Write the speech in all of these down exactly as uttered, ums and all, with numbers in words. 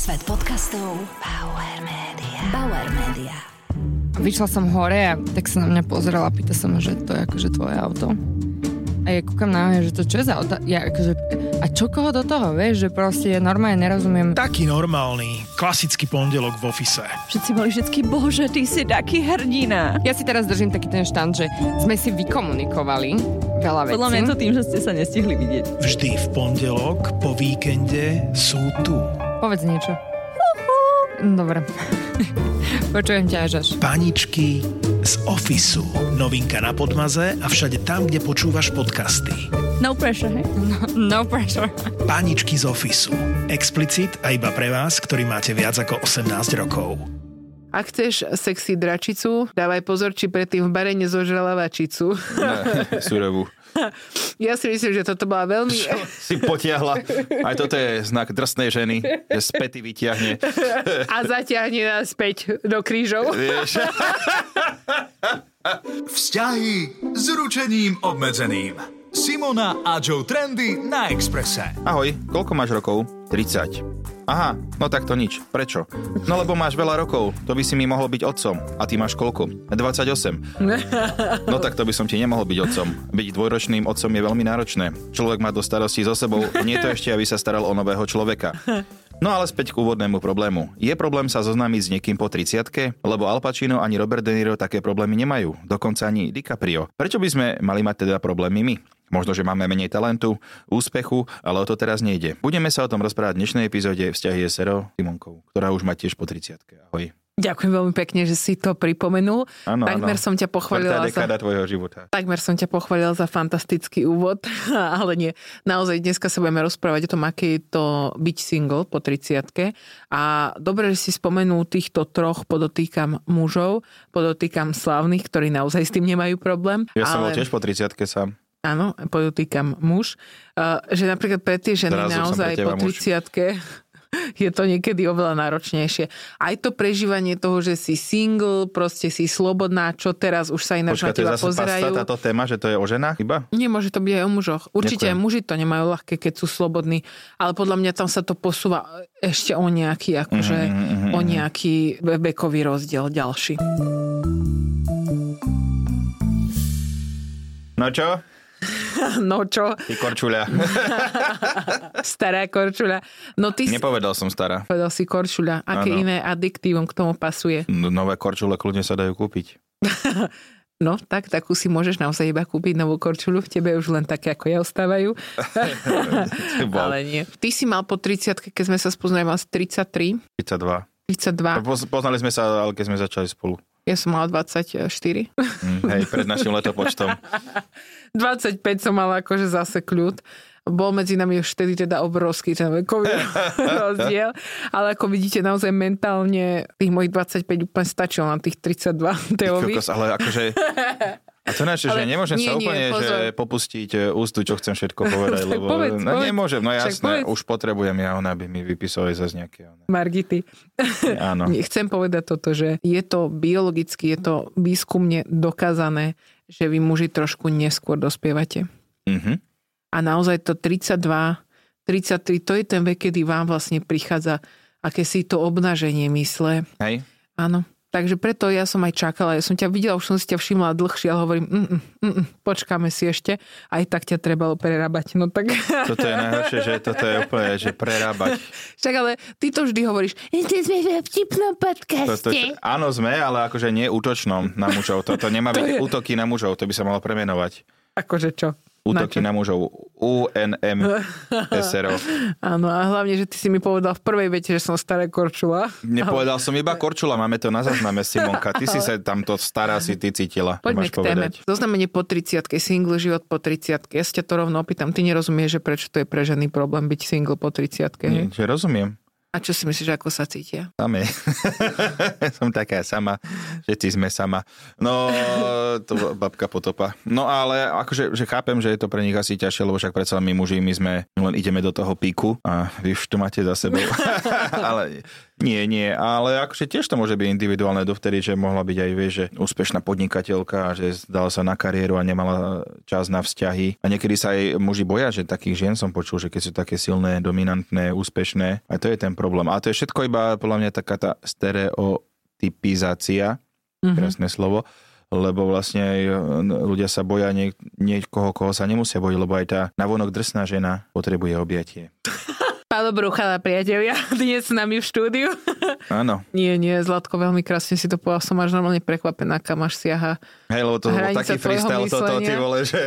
Svet podcastov Bauer Media. Bauer Media. Vyšla som hore a tak sa na mňa pozrela a pýta sa ma, že to je akože tvoje auto. A ja kúkam na mňa, že to čo je za auto? Ja akože, a čo koho do toho, vieš, že proste ja normálne nerozumiem. Taký normálny, klasický pondelok v office. Všetci boli vždycky, bože, ty si taký hrdina. Ja si teraz držím taký ten štand, že sme si vykomunikovali veľa vecí. Podľa mňa to tým, že ste sa nestihli vidieť. Vždy v pondelok po víkende sú tu. Povedz niečo. Dobre. Počujem ťa, Žaš. Paničky z Officeu. Novinka na Podmaze a všade tam, kde počúvaš podcasty. No pressure, hej? No, no pressure. Paničky z Officeu. Explicit a iba pre vás, ktorí máte viac ako osemnásť rokov. Ak chceš sexy dračicu, dávaj pozor, či predtým v bare nezožrala vačicu. Ne, surovú. Ja si myslím, že toto bola veľmi... Čo si potiahla. Aj toto je znak drsnej ženy, že späty vytiahne. A zatiahne nás späť do krížov. Vieš? Vzťahy s ručením obmedzeným. Simona a Joe Trendy na Expresse. Ahoj, koľko máš rokov? tridsať. Aha, no tak to nič. Prečo? No lebo máš veľa rokov, to by si mi mohol byť otcom. A ty máš koľko? dvadsaťosem. No tak to by som ti nemohol byť otcom. Byť dvojročným otcom je veľmi náročné. Človek má do starostí so sebou, nie to ešte, aby sa staral o nového človeka. No ale späť k úvodnému problému. Je problém sa zoznámiť s niekým po tridsiatke? Lebo Al Pacino ani Robert De Niro také problémy nemajú. Dokonca ani DiCaprio. Prečo by sme mali mať teda problémy my? Možno, že máme menej talentu, úspechu, ale o to teraz nejde. Budeme sa o tom rozprávať v dnešnej epizóde Vzťahy es er o Simonkou, ktorá už má tiež po tridsiatke. Ahoj. Ďakujem veľmi pekne, že si to pripomenul. Ano, Takmer ano. som ťa pochválila za... tvojho života. Takmer som ťa pochválila za fantastický úvod, ale nie. Naozaj dneska sa budeme rozprávať o tom, aké je to byť single po tridsiatke. A dobre, že si spomenul týchto troch, podotýkam mužov, podotýkam slávnych, ktorí naozaj s tým nemajú problém. Ja ale... som bol tiež po tridsiatke sám. Áno, podotýkam muž. Uh, že napríklad pre tie ženy Zrazu naozaj po tridsiatke je to niekedy oveľa náročnejšie. Aj to prežívanie toho, že si single, proste si slobodná, čo teraz už sa ináč na teba pozerajú. Počkaj, to je zase táto téma, že to je o ženách iba? Nie, môže to byť aj o mužoch. Určite Ďakujem. Aj muži to nemajú ľahké, keď sú slobodní, ale podľa mňa tam sa to posúva ešte o nejaký, akože mm-hmm, o nejaký vekový rozdiel ďalší. No čo? No čo? Ty korčuľa. Stará korčuľa. No ty Nepovedal som stará. Povedal si korčuľa. Aké ano. Iné adiktívom k tomu pasuje? No, nové korčule kľudne sa dajú kúpiť. No, tak takú si môžeš naozaj iba kúpiť novú korčuľu. V tebe už len také, ako ja ostávajú. Ale nie. Ty si mal po tridsiatke, keď sme sa spoznali, mal si tridsaťtri. tridsaťdva. tridsaťdva. Poznali sme sa, ale keď sme začali spolu. Ja som mala dvadsaťštyri. Mm, hej, pred našim letopočtom. dvadsaťpäť som mala akože zase kľud. Bol medzi nami už vtedy teda obrovský ten vekový rozdiel. Ale ako vidíte, naozaj mentálne tých mojich dvadsaťpäť úplne stačilo na tých tridsaťdva teórií. Ale akože... A to náš, že nemôžem nie, sa úplne nie, že popustiť ústu, čo chcem všetko povedať, lebo povedz, no, povedz. nemôžem, no jasné, povedz. Už potrebujem ja, ona by mi vypisovali zase nejaké... Ona. Margity. Áno. Chcem povedať toto, že je to biologicky, je to výskumne dokázané, že vy muži trošku neskôr dospievate. Mhm. A naozaj to tridsaťdva, tridsaťtri, to je ten vek, kedy vám vlastne prichádza akési to obnaženie mysle. Hej. Áno. Takže preto ja som aj čakala, ja som ťa videla, už som si ťa všimla dlhšie, ale hovorím, mm, mm, mm, počkáme si ešte, aj tak ťa trebalo prerábať. No tak... Toto je najhoršie, že toto je úplne, že prerábať. Však ale ty to vždy hovoríš, že sme v vtipnom podcaste. Toto, áno, sme, ale akože nie útočnom na mužov. Toto nemá byť je... útoky na mužov, to by sa malo premenovať. Akože čo? Útoky na, na mužov. U N M es er o. Áno, a hlavne, že ty si mi povedal v prvej vete, že som stará korčula. Nepovedal ale... som iba korčula, máme to na zázname, Simonka. Ty si sa tamto stará si ty cítila. Poďme k téme. Zoznamenie po tridsiatke, single život po tridsiatke. Ja sa ťa to rovno opýtam. Ty nerozumieš, že prečo to je pre ženy problém byť single po tridsiatke? Nie, že rozumiem. A čo si myslíš, ako sa cítia? Samé. Som taká sama, všetci sme sama. No, to babka potopa. No ale akože že chápem, že je to pre nich asi ťažšie, lebo však predsa my muži, my sme len ideme do toho píku a vy už to máte za sebou. Ale nie, nie, ale akože tiež to môže byť individuálne dovtedy, že mohla byť aj, vieš, že úspešná podnikateľka a že dala sa na kariéru a nemala čas na vzťahy. A niekedy sa aj muži boja, že takých žien som počul, že keď sú také silné, dominantné, úspešné, a to je ten problém. A to je všetko iba podľa mňa taká tá stereotypizácia, mm-hmm. krásne slovo, lebo vlastne aj ľudia sa boja nie, niekoho, koho sa nemusia bojiť, lebo aj tá navonok drsná žena potrebuje objatie. Pálo Bruchala, priatelia, dnes s nami v štúdiu. Áno. Nie, nie, Zlatko, veľmi krásne si to povedal, som až normálne prekvapená, kam až siaha. Hej, lebo to bol taký freestyle toto, ty vole, že...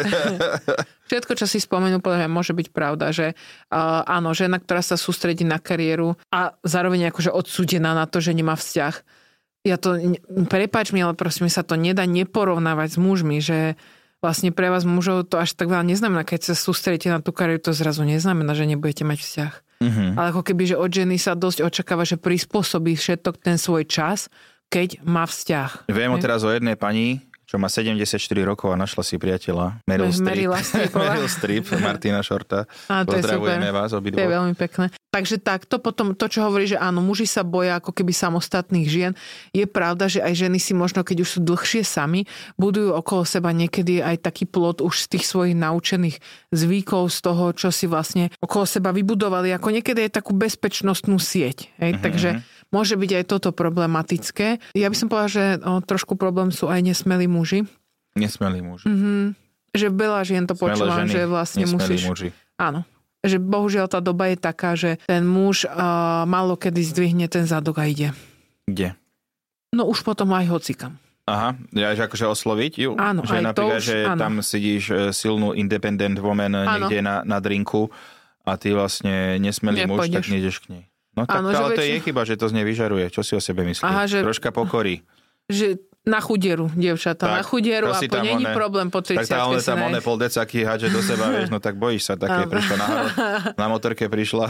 Všetko, čo si spomenul, podľa mňa môže byť pravda, že uh, áno, žena, ktorá sa sústredí na kariéru a zároveň akože odsúdená na to, že nemá vzťah. Ja to, prepáč mi, ale prosím, sa to nedá neporovnávať s mužmi, že vlastne pre vás mužov to až tak veľa neznamená, keď sa sústredíte na tú kariéru, to zrazu neznamená, že nebudete mať vzťah. Mm-hmm. Ale ako keby, že od ženy sa dosť očakáva, že prispôsobí všetok ten svoj čas, keď má vzťah. Viem teraz o jednej pani, čo má sedemdesiatštyri rokov a našla si priateľa. Meryl Streep. Meryl Streep, Martina Shorta. Á, to pozdravujeme je vás obidvoch. To je veľmi pekné. Takže takto potom to, čo hovorí, že áno, muži sa boja ako keby samostatných žien. Je pravda, že aj ženy si možno, keď už sú dlhšie sami, budujú okolo seba niekedy aj taký plod už z tých svojich naučených zvykov, z toho, čo si vlastne okolo seba vybudovali. Ako niekedy je takú bezpečnostnú sieť. Hej? Mm-hmm. Takže môže byť aj toto problematické. Ja by som povedala, že o, trošku problém sú aj nesmelí muži. Nesmelí muži. Mm-hmm. Že veľa žien to počúvam, že vlastne musíš... Muži. Áno. Že bohužiaľ tá doba je taká, že ten muž uh, málo kedy zdvihne ten zadok a ide. Kde? No už potom aj hocikam. Aha, ja, že akože osloviť ju? Áno, že aj napríklad, to už, že áno. tam sedíš silnú independent woman áno. niekde na, na drinku a ty vlastne nesmelý muž, tak nejdeš k nej. No tak, áno, ale to väčšin... je chyba, že to z nej vyžaruje. Čo si o sebe myslíš? Aha, že... Troška pokory. Že na chudieru, dievčatá, na chudieru a po není one, problém po tridsiatke. Tak tá one tam one pol decaky hádže do seba, vieš, no tak bojíš sa, také prišla na, na motorke prišla,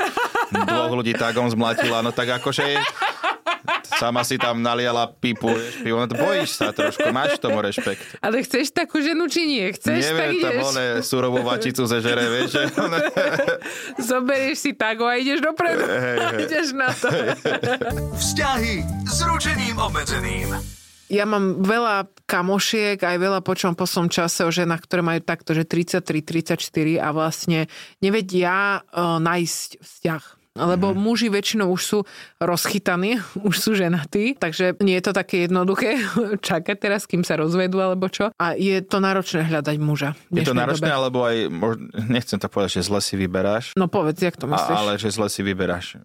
dvoch ľudí tagom zmlatila, no tak akože sama si tam naliala pipu, vieš, pivo, no bojíš sa trošku, máš tomu rešpekt. Ale chceš takú ženu, či nie? Chceš, neviem, tak ideš. Neviem, tam one surovú vačicu zežere, vieš, že... Zoberieš si tago a ideš dopredu. Hej, hej. Ideš na to. Vzťahy s ručením obmedzeným. Ja mám veľa kamošiek, aj veľa počujem po svojom čase o ženách, ktoré majú takto, že tridsaťtri tridsaťštyri a vlastne nevedia uh, nájsť vzťah. Lebo mm. muži väčšinou už sú rozchytaní, už sú ženatí, takže nie je to také jednoduché čakať teraz, kým sa rozvedú alebo čo. A je to náročné hľadať muža. Je to náročné, dobe. Alebo aj, nechcem to povedať, že zle si vyberáš. No povedz, jak to myslíš? A, ale že zle si vyberáš.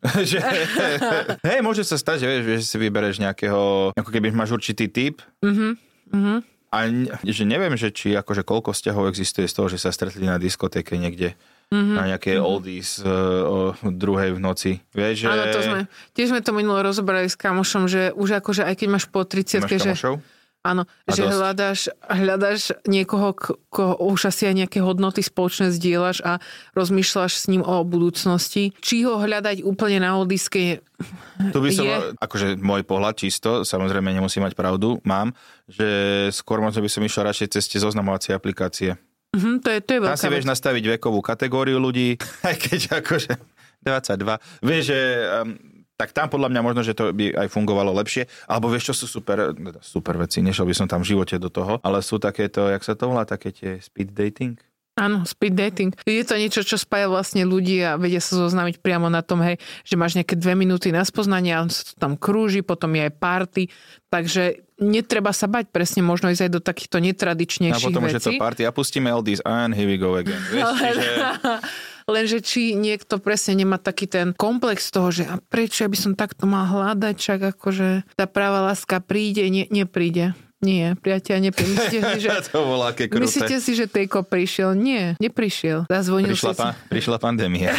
Hej, môže sa stať, že vieš, že si vybereš nejakého, ako keby máš určitý typ. Mhm, mhm. A že neviem, že či akože koľko vzťahov existuje z toho, že sa stretli na diskotéke niekde. Mm-hmm. Na nejaké mm-hmm. oldies uh, o druhej v noci. Vieš, že... Áno, to sme, tiež sme to minulo rozobrali s kamošom, že už akože aj keď máš po tridsiatke, že... Áno, a že hľadáš, hľadáš niekoho, koho už asi aj nejaké hodnoty spoločné zdieľaš a rozmýšľaš s ním o budúcnosti. Či ho hľadať úplne na oldiske tu by som, je... akože môj pohľad čisto, samozrejme nemusím mať pravdu, mám, že skôr možno by som išiel radšej cez tie zoznamovacie aplikácie. Mm-hmm, to je, to je veľká tam si vieš vec. Nastaviť vekovú kategóriu ľudí, aj keď akože dvadsaťdva. Vieš, že um, tak tam podľa mňa možno, že to by aj fungovalo lepšie. Alebo vieš, čo sú super, super veci, nešiel by som tam v živote do toho, ale sú takéto, jak sa to volá, také tie speed dating? Áno, speed dating. Je to niečo, čo spája vlastne ľudí a vedia sa zoznámiť priamo na tom, hej, že máš nejaké dve minúty na spoznanie a on sa tam krúži, potom je aj party, takže netreba sa bať presne, možno ísť aj do takýchto netradičnejších vecí. A potom už je to party a pustíme all this and here we go again. Vieš, čiže... Lenže či niekto presne nemá taký ten komplex toho, že a prečo ja by som takto mal hľadať, čak akože tá práva láska príde, nie, nepríde. Nie, priateľ, nepríde. Myslíte si, že, to bolo aké krúte. Myslíte si, že Tejko prišiel? Nie, neprišiel. Zazvonil prišla, si... pa, prišla pandémia.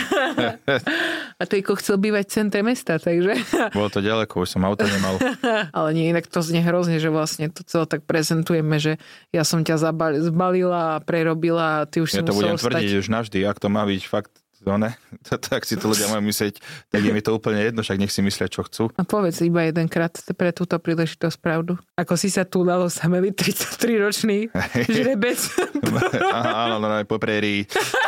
A Tejko chcel bývať v centre mesta, takže... Bolo to ďaleko, už som auto nemal. Ale nie, inak to znie hrozne, že vlastne to celé tak prezentujeme, že ja som ťa zabal, zbalila a prerobila a ty už ja si musel ostať. Ja to budem tvrdiť už navždy, ak to má byť fakt no ne, tak si to ľudia majú myslieť, tak je mi to úplne jedno, však nech si myslia, čo chcú. A povedz iba jedenkrát pre túto príležitosť pravdu. Ako si sa tu dalo sameli tridsaťtriročný žrebec. Áno, no, no, po prérii.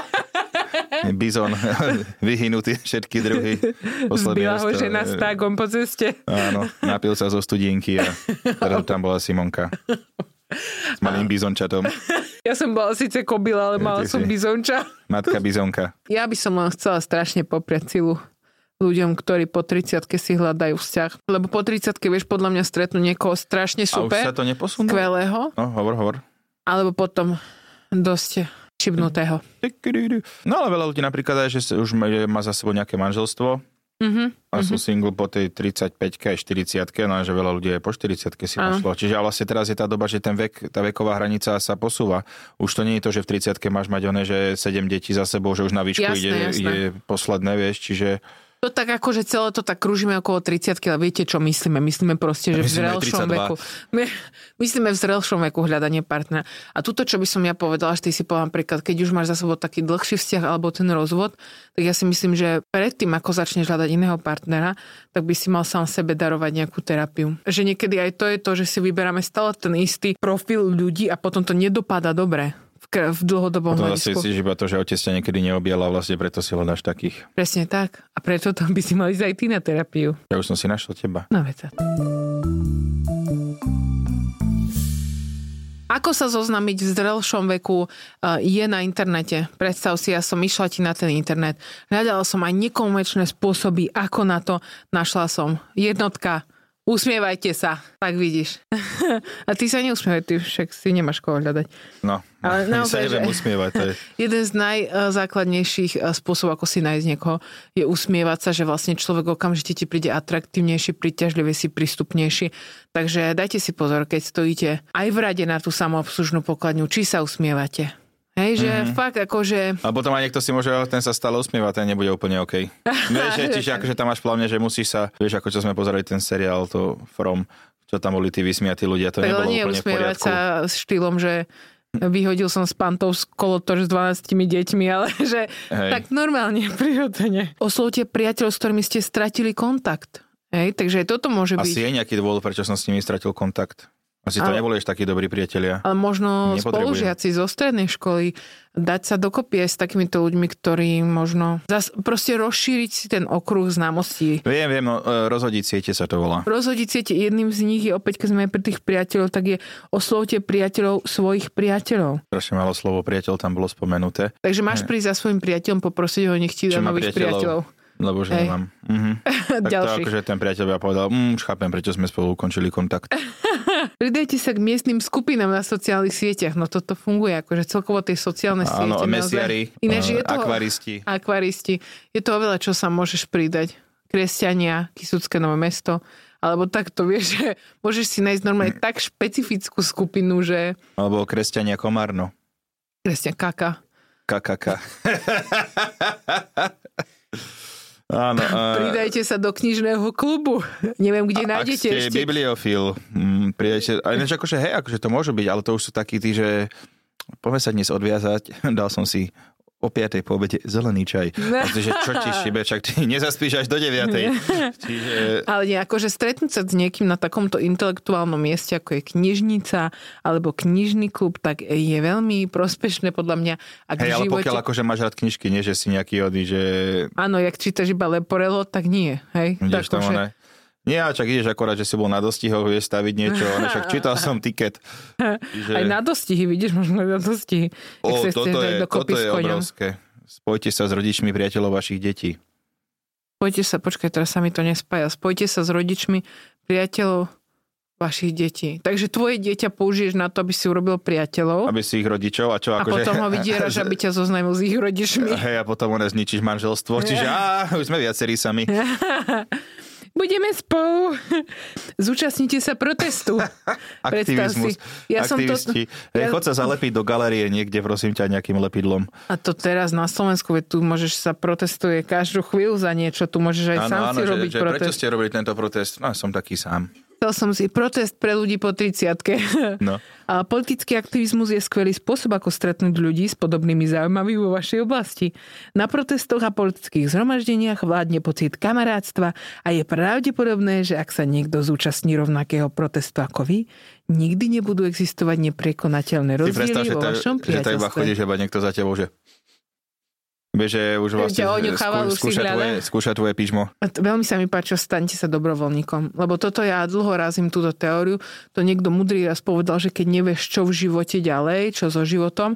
Bizon, vyhynutý všetky druhy. Zbila ho žena s tágom po ceste. Áno, napil sa zo studienky a teraz tam bola Simonka. S malým bizončatom. Ja som bola síce kobila, ale mala som bizonča. Matka bizonka. Ja by som len chcela strašne popriať silu ľuďom, ktorí po tridsiatke si hľadajú vzťah. Lebo po tridsiatke vieš podľa mňa stretnú niekoho strašne super. A už sa to neposunulo? Skvelého. No, hovor, hovor. Alebo potom dosť čibnutého. No ale veľa ľudí napríklad aj, že už má za sebou nejaké manželstvo. Uh-huh, a sú uh-huh. single po tej tridsaťpäťke aj štyridsiatke, no a že veľa ľudí aj po štyridsiatke si našlo. Uh-huh. Čiže vlastne teraz je tá doba, že ten vek, tá veková hranica sa posúva. Už to nie je to, že v tridsiatke máš mať oné, že sedem detí za sebou, že už na výšku jasné, ide, jasné. ide posledné, vieš, čiže... To tak ako, že celé to tak krúžime okolo tridsiatky, ale viete, čo myslíme? Myslíme proste, že myslíme v zrelšom veku. My, myslíme v zrelšom veku hľadanie partnera. A tuto, čo by som ja povedala, že ty si povedala napríklad, keď už máš za sebou taký dlhší vzťah alebo ten rozvod, tak ja si myslím, že predtým, ako začneš hľadať iného partnera, tak by si mal sám sebe darovať nejakú terapiu. Že niekedy aj to je to, že si vyberáme stále ten istý profil ľudí a potom to nedopadá dobre. V dlhodobom potom hľadisku. Potom zase si iba to, že otec ťa niekedy neobjal a vlastne preto si hľadáš takých. Presne tak. A preto to by si mal ísť aj ty na terapiu. Ja už som si našiel teba. No veď. Ako sa zoznámiť v zrelšom veku je na internete. Predstav si, ja som išla ti na ten internet. Hľadala som aj nekonvenčné spôsoby, ako na to. Našla som jednotka. Usmievajte sa, tak vidíš. A ty sa neusmievaj, ty však si nemáš koho hľadať. No, ale naozaj, sa neviem usmievať. To je... Jeden z najzákladnejších spôsobov, ako si nájsť niekoho, je usmievať sa, že vlastne človek okamžite ti príde atraktívnejší, príťažlivejší, prístupnejší. Takže dajte si pozor, keď stojíte aj v rade na tú samoobslužnú pokladňu, či sa usmievate. Hej, že mm-hmm. fakt akože... A potom aj niekto si môže, ten sa stále usmieva, ten nebude úplne OK. Vieš, že, čiže akože tam máš plavne, že musíš sa, vieš, ako čo sme pozerali ten seriál, to From, čo tam boli tí vysmiatí ľudia, to tak nebolo úplne v poriadku. Sa s štýlom, že vyhodil som s pantov z kolotoč s dvanástimi deťmi, ale že hej. Tak normálne, prirodzene. Oslovte priateľov, s ktorými ste stratili kontakt. Hej, takže toto môže Asi byť... Asi je nejaký dôvod, prečo som s nimi stratil kontakt. Asi to ale, neboli ešte takí dobrí priatelia. Ale možno spolužiaci zo strednej školy dať sa dokopy aj s takýmito ľuďmi, ktorí možno zas, proste rozšíriť si ten okruh známostí. Viem, viem, no rozhodiť siete sa to volá. Rozhodiť siete, jedným z nich je opäť, keď sme aj pri tých priateľov, tak je oslovte priateľov svojich priateľov. Strašne malo slovo priateľ tam bolo spomenuté. Takže máš prísť za svojim priateľom, poprosiť ho, nech ti dá nových priateľov. priateľov. Lebo že nemám. Mhm. Tak to akože ten priateľ by povedal, mm, už chápem, prečo sme spolu ukončili kontakt. Pridajte sa k miestnym skupinám na sociálnych sieťach. No toto funguje, akože celkovo tie sociálne siete. Áno, mesiari, akvaristi. Akvaristi. Je to oveľa, čo sa môžeš pridať. Kresťania, Kysucké Nové Mesto. Alebo takto, vieš, že môžeš si nájsť normálne tak špecifickú skupinu, že... Alebo Kresťania Komárno. Kresťan Kaka. Kakaka. Áno, uh, pridajte sa do knižného klubu. Neviem, kde nájdete ešte. Ak ste bibliofil, mm, pridajte. A ináč akože, hej, akože to môže byť, ale to už sú takí tí, že poďme sa dnes odviazať. Dal som si o piatej po obede zelený čaj. A to, že čo ti šibe, čak ty nezaspíš až do deviatej. Čiže... Ale nie, akože stretnúť sa s niekým na takomto intelektuálnom mieste, ako je knižnica alebo knižný klub, tak je veľmi prospešné podľa mňa. Ak hej, ale živote... pokiaľ akože máš rád knižky, nie, že si nejaký ody, že... Áno, jak čítaš iba Leporello, tak nie. Hej? Ideš tak, tam, že... ne? Nie, a čak ideš akorát, že si bol na dostihoch, vieš staviť niečo, ale však čítal som tiket. Že... Aj na dostihy, vidíš, možno na dostihy. O, toto je, toto je obrovské. Spojte sa s rodičmi priateľov vašich detí. Spojte sa, počkaj, teraz sa mi to nespája. Spojte sa s rodičmi priateľov vašich detí. Takže tvoje dieťa použiješ na to, aby si urobil priateľov. Aby si ich rodičov a čo? A akože... potom ho vydieraš, aby ťa zoznámil s ich rodičmi. Hej, a potom ona zničíš manželstvo. Čiže á, už sme viacerí sami. Budeme spolu. Zúčastnite sa protestu. Aktivizmus. Ja Aktivisti. Som to... Ja... Chod sa zalepiť do galérie niekde, prosím ťa, nejakým lepidlom. A to teraz na Slovensku, veď tu môžeš sa protestuje každú chvíľu za niečo, tu môžeš aj áno, sám áno, si že, robiť že protest. Prečo ste robili tento protest? No, som taký sám. Chcel som si protest pre ľudí po tridsiatke. No. A politický aktivizmus je skvelý spôsob, ako stretnúť ľudí s podobnými záujmami vo vašej oblasti. Na protestoch a politických zhromaždeniach vládne pocit kamarátstva a je pravdepodobné, že ak sa niekto zúčastní rovnakého protestu ako vy, nikdy nebudú existovať neprekonateľné rozdiely vo vašom priateľstve. Že tak iba chodíš, iba niekto za tebou, že... Vieš, že už vlastne skú, skúša, tvoje, skúša tvoje pížmo. Veľmi sa mi páči, staňte sa dobrovoľníkom. Lebo toto ja dlho razím túto teóriu. To niekto mudrý raz povedal, že keď nevieš, čo v živote ďalej, čo so životom,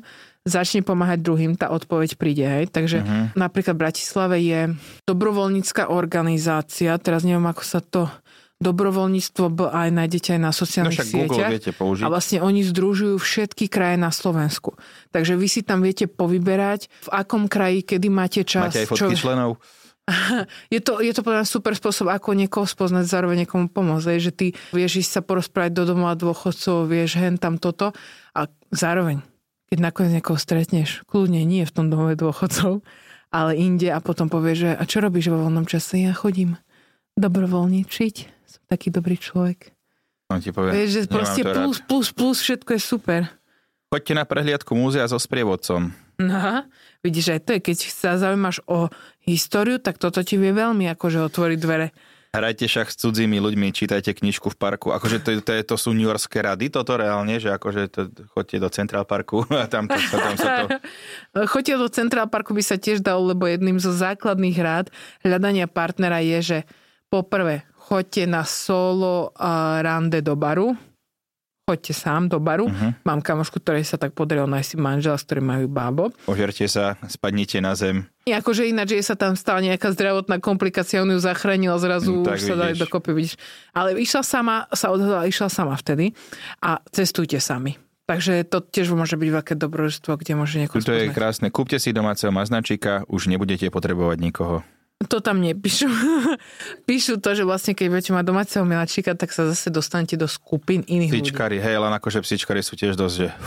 začni pomáhať druhým, tá odpoveď príde. Hej? Takže uh-huh. napríklad v Bratislave je dobrovoľnícka organizácia, teraz neviem, ako sa to dobrovoľníctvo b aj nájdete aj na sociálnych no, sieťach. Viete použiť. A vlastne oni združujú všetky kraje na Slovensku. Takže vy si tam viete povyberať, v akom kraji, kedy máte čas. Máte aj fotky čo... členov? Je to, je to podľa mňa super spôsob, ako niekoho spoznať, zároveň niekomu pomôcť. Že ty vieš ísť sa porozprávať do domova dôchodcov, vieš hen tam toto a zároveň, keď nakoniec niekoho stretneš, kľudne nie v tom domove dôchodcov, ale inde a potom povieš, že a čo robíš vo voľnom čase? Ja chodím dobrovoľničiť, som taký dobrý človek. On ti povie, vieš, že proste plus, plus, plus, všetko je super. Choďte na prehliadku múzea so sprievodcom. No, vidíš, aj to je, keď sa zaujímaš o históriu, tak toto ti vie veľmi akože otvoriť dvere. Hrajte šach s cudzími ľuďmi, čítajte knižku v parku. Akože to, to, to sú newyorské rady, toto reálne, že akože to, choďte do Central Parku a tam, to, tam sa to... Choďte do Central Parku by sa tiež dalo, lebo jedným zo základných rád hľadania partnera je, že poprvé, choďte na solo uh, rande do baru. Choďte sám do baru. Uh-huh. Mám kamošku, ktorej sa tak podarilo nájsť si manžela, s ktorým majú bábo. Ožerte sa, spadnite na zem. I akože ináč, že sa tam stala nejaká zdravotná komplikácia, on ju zachránil a zrazu tak už sa dali dokopy, vidíš. Ale išla sama, sa odhodla, išla sama vtedy a cestujte sami. Takže to tiež môže byť veľké dobrodružstvo, kde môže niekoho spoznať. To je krásne. Kúpte si domáceho maznačíka, už nebudete potrebovať nikoho. To tam nepíšu. Píšu to, že vlastne keď budete mať domáceho miláčika, tak sa zase dostanete do skupín iných ľudí. Psičkári, hej, len akože psičkári sú tiež dosť, že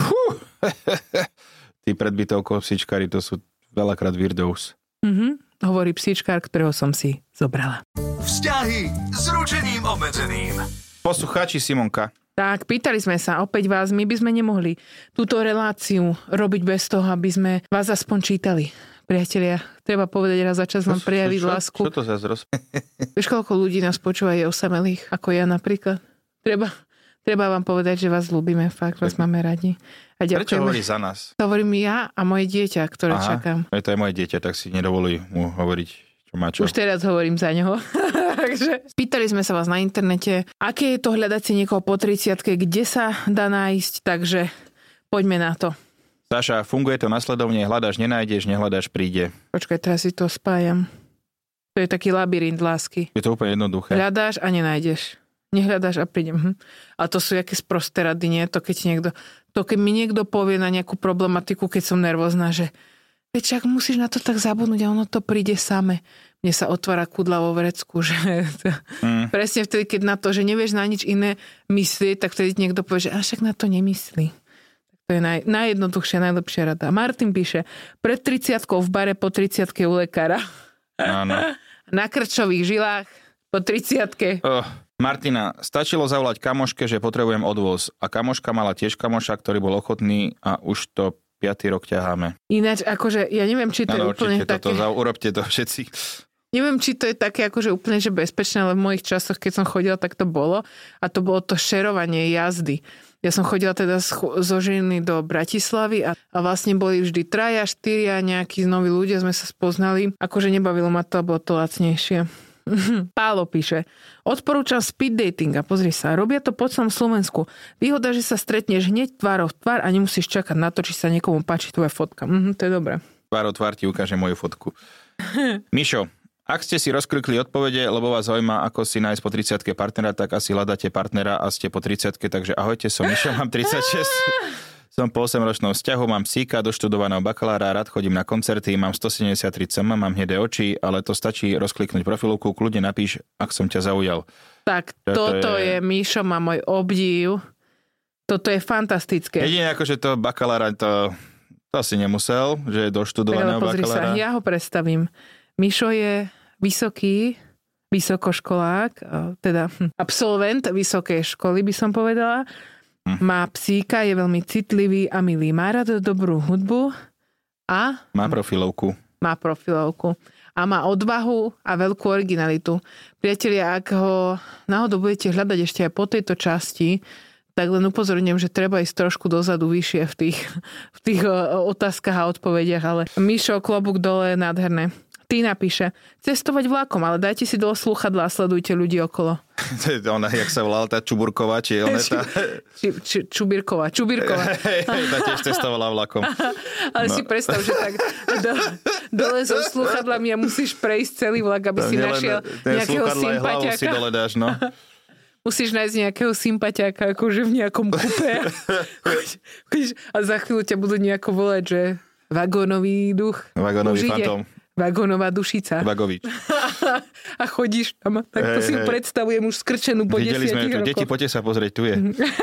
tí predbytovkov psičkári, to sú veľakrát weirdos. Mhm, hovorí psičkár, ktorého som si zobrala. Vzťahy s ručením obmedzeným. Poslucháči Simonka. Tak, pýtali sme sa opäť vás, my by sme nemohli túto reláciu robiť bez toho, aby sme vás aspoň čítali. Priatelia, treba povedať raz za čas vám prejaviť lásku. Čo to za zroz? Vieš, koľko ľudí nás počúva je osamelých, ako ja napríklad. Treba, treba vám povedať, že vás ľúbime, fakt vás máme radi. A prečo hovorí za nás? To hovorím ja a moje dieťa, ktoré Aha, čakám. To je moje dieťa, tak si nedovolí mu hovoriť, čo má čo. Už teraz hovorím za neho. Takže pýtali sme sa vás na internete, aké je to hľadať si niekoho po tridsiatke, kde sa dá nájsť, takže poďme na to. Saša, funguje to nasledovne, hľadáš, nenájdeš, nehľadáš, príde. Počkaj, teraz si to spájam. To je taký labyrint lásky. Je to úplne jednoduché. Hľadáš a nenájdeš. Nehľadáš a prídem. Hm. A to sú jaké sprosté rady, nie? To keď niekto, to keď mi niekto povie na nejakú problematiku, keď som nervózna, že veď čak musíš na to tak zabudnúť a ono to príde same. Mne sa otvára kudla vo vrecku, že mm. presne vtedy, keď na to, že nevieš na nič iné myslieť, tak vtedy niekto povie, že až však na to nemyslí. To je naj, najjednoduchšia, najlepšia rada. Martin píše, pred tridsiatkou v bare, po tridsiatke u lekára. Áno. Na krčových žilách, po tridsiatke. Oh, Martina, stačilo zavolať kamoške, že potrebujem odvoz. A kamoška mala tiež kamoša, ktorý bol ochotný a už to piatý rok ťaháme. Ináč, akože, ja neviem, či to ano, je úplne také... Toto, urobte to všetci. Neviem, či to je také akože úplne že bezpečné, ale v mojich časoch, keď som chodila, tak to bolo. A to bolo to šerovanie jazdy. Ja som chodila teda zo Žiliny do Bratislavy a, a vlastne boli vždy traja, štyria, nejakí noví ľudia, sme sa spoznali. Akože nebavilo ma to, bolo to lacnejšie. Pálo píše, odporúčam speed dating a pozri sa, robia to po celom Slovensku. Výhoda, že sa stretneš hneď tvárov v tvár a nemusíš čakať na to, či sa niekomu páči tvoja fotka. Mhm, to je dobré. Tvárov tvár ti ukáže moju fotku. Mišo, ak ste si rozklikli odpovede, lebo vás zaujíma, ako si nájsť po tridsiatke partnera, tak asi hľadáte partnera a ste po tridsiatke, takže ahojte, som Mišo, mám tridsaťšesť. Som po osemročnom vzťahu, mám psíka, doštudovaného bakalára, rád chodím na koncerty, mám stosedemdesiattri centimetrov, mám hnedé oči, ale to stačí rozkliknúť profilovku, kľudne napíš, ak som ťa zaujal. Tak, toto, toto je... je, Mišo, má môj obdiv. Toto je fantastické. Jedine ako, že to bakalára, to, to asi nemusel, že je doštudovaného pozri bakalára. Sa, ja ho predstavím. Mišo je vysoký, vysokoškolák, teda absolvent vysokej školy, by som povedala. Má psíka, je veľmi citlivý a milý. Má rád dobrú hudbu a... Má profilovku. Má profilovku. A má odvahu a veľkú originalitu. Priatelia, ak ho náhodou budete hľadať ešte aj po tejto časti, tak len upozorňujem, že treba ísť trošku dozadu vyššie v tých, v tých otázkach a odpovediach, ale Mišo, klobúk dole, nádherné. Týna píše, cestovať vlakom, ale dajte si dole slúchadlá a sledujte ľudí okolo. Ona, jak sa volala tá Čuburková, či ona tá... Či, či, čubírková, Čubírková. Tá tiež cestovala vlakom. Ale no. Si predstav, že tak do, dole so slúchadlami a musíš prejsť celý vlak, aby si našiel nejakého sympatiaka. Si dole dáš, no. Musíš nájsť nejakého sympatiaka, akože v nejakom kupe. A za chvíľu ťa budú nejako volať, že vagónový duch. Vagónový fantóm. Vagónová dušica. Vagovič. A chodíš tam. Tak to hey, si hey. Predstavujem už skrčenú po Videli desiatich sme tu, rokoch. deti, poďte sa pozrieť, tu je.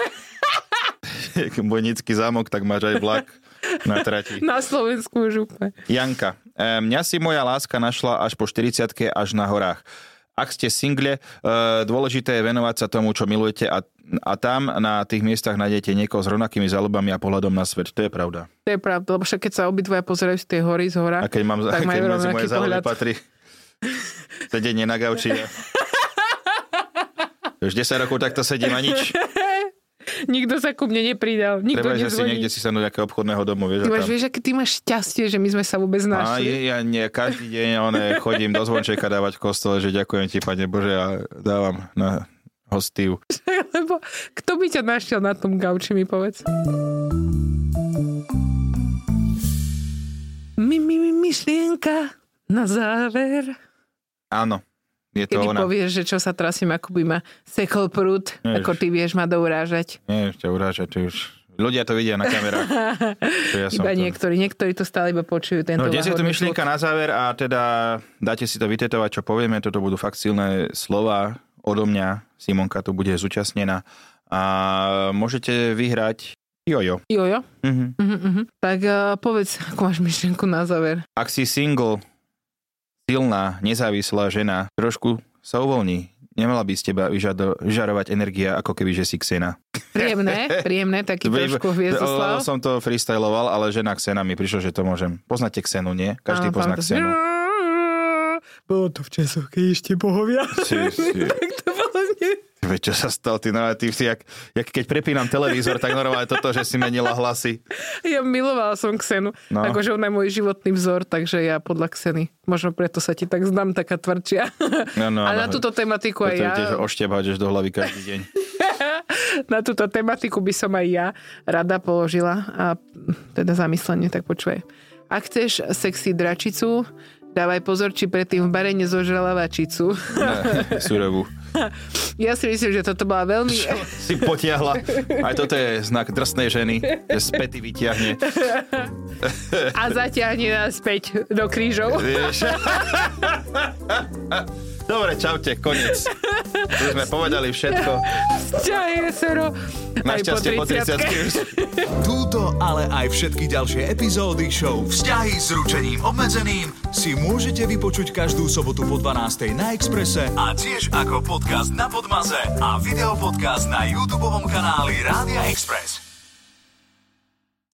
Bojnický zámok, tak máš aj vlak na trati. Na Slovensku už úplne. Janka, e, mňa si moja láska našla až po štyridsiatke až na horách. Ak ste single, e, dôležité je venovať sa tomu, čo milujete a, a tam na tých miestach nájdete niekoho s rovnakými záľubami a pohľadom na svet. To je pravda. To je pravda, lebo však keď sa obidvaja pozerajú z tej hory, z hora, a keď mám, tak keď majú medzi moje záľuby pohľad. patrí sedenie na gauči. A... Už desať rokov takto sedím a nič. Nikto sa ku mne nepridal. Nikto Treba, že si nezvoní. niekde si sa do nejakého obchodného domu. Vieš, ty máš, tam... vieš, aké ty máš šťastie, že my sme sa vôbec A našli. ja nie, každý deň one, chodím do zvončeka dávať v kostole, že ďakujem ti, Pane Bože, a dávam na hostiu. Lebo kto by ťa našiel na tom gauči, mi povedz. Mi, mi, mi, myšlienka na záver. Áno. Je to kedy ona. povieš, že čo sa trasím, ako by ma sekol prúd, Jež. ako ty vieš ma dourážať. Nie, ešte urážať, to už... Ľudia to vidia na kamerách. Ja iba to... niektorí, niektorí to stále iba počujú. Tento No dnes je tu lahodný myšlienka zvuk. na záver a teda dáte si to vytetovať, čo povieme. Toto budú fakt silné slova odo mňa. Simonka tu bude zúčastnená. A môžete vyhrať jojo. Jojo? Mhm. Uh-huh, uh-huh. Tak uh, povedz, ako máš myšlienku na záver. Ak si single, silná, nezávislá žena, trošku sa uvoľní. Nemala by z teba vyžado, vyžarovať energia, ako keby, že si Xena. Príjemné, príjemné, taký trošku Hviezdoslav. Som to freestyloval, ale žena Xena mi prišlo, že to môžem. Poznáte Xenu, nie? Každý Áno, pozná pamätám. Xenu. Bolo to v časoch, keď ešte bohovia. Si, si. Tak to bolo nie. Veď, čo sa stalo, ty, no, ty, ty jak, jak keď prepínam televízor, tak normálne toto, že si menila hlasy. Ja milovala som Xenu. No. Akože ona je môj životný vzor, takže ja podľa Xeny. Možno preto sa ti tak znám, taká tvrdšia. No, no, a na no, túto tematiku aj ja... Tiež oštebať, do hlavy každý deň. Na túto tematiku by som aj ja rada položila a teda zamyslenie, tak počuj. Ak chceš sexy dračicu, dávaj pozor, či predtým v bare nezožrala vačicu. Ne, surovú. Ja si myslím, že toto bola veľmi... Čo si potiahla. Aj toto je znak drsnej ženy, že späty vyťahne. A zaťahne nás späť do krížov. Vieš? Dobre, čaute, koniec. Tu sme povedali všetko. Sťaje, Sero. Našťastie po tridsiatke. Túto, ale aj všetky ďalšie epizódy show Vzťahy s ručením obmedzeným si môžete vypočuť každú sobotu po dvanástej na Expresse a tiež ako podcast na Podmaze a videopodcast na YouTubeovom kanáli Rádia Express.